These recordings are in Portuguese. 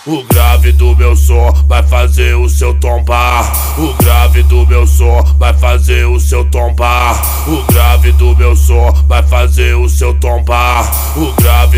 O grave do meu som vai fazer o seu tombar. O grave do meu som vai fazer o seu tombar. O grave do meu som vai fazer o seu tombar. O grave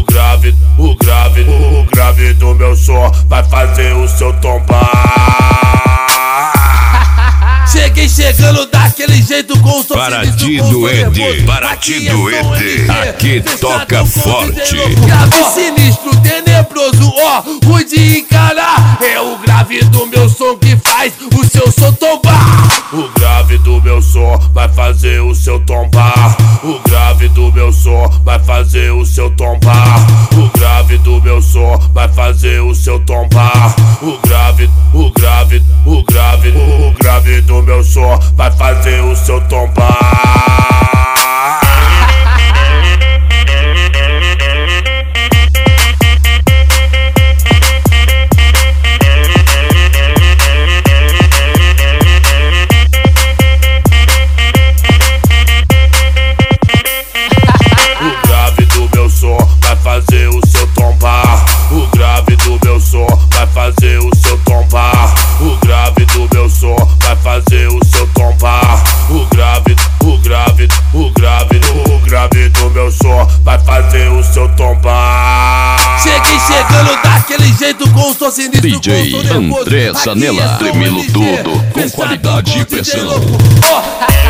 do meu som vai fazer o seu tombar. Cheguei chegando daquele jeito com o som Baratinho ED, Baratinho ED, aqui toca forte. Grave sinistro, tenebroso, ó, ruim de encarar. É o grave do meu som que faz o seu som tombar. O grave do meu som vai fazer o seu tombar. O grave do meu som vai fazer o seu tombar. O grave do meu som vai fazer o seu tombar. O grave do meu som vai fazer o seu tombar. Fazer o seu tombar. O grave do meu som vai fazer o seu tombar. O grave do meu som vai fazer o seu tombar. O grave do meu som vai fazer o seu tombar. Cheguei chegando daquele jeito com o som sinistro. DJ André Zanella, tremendo tudo com qualidade e pressão.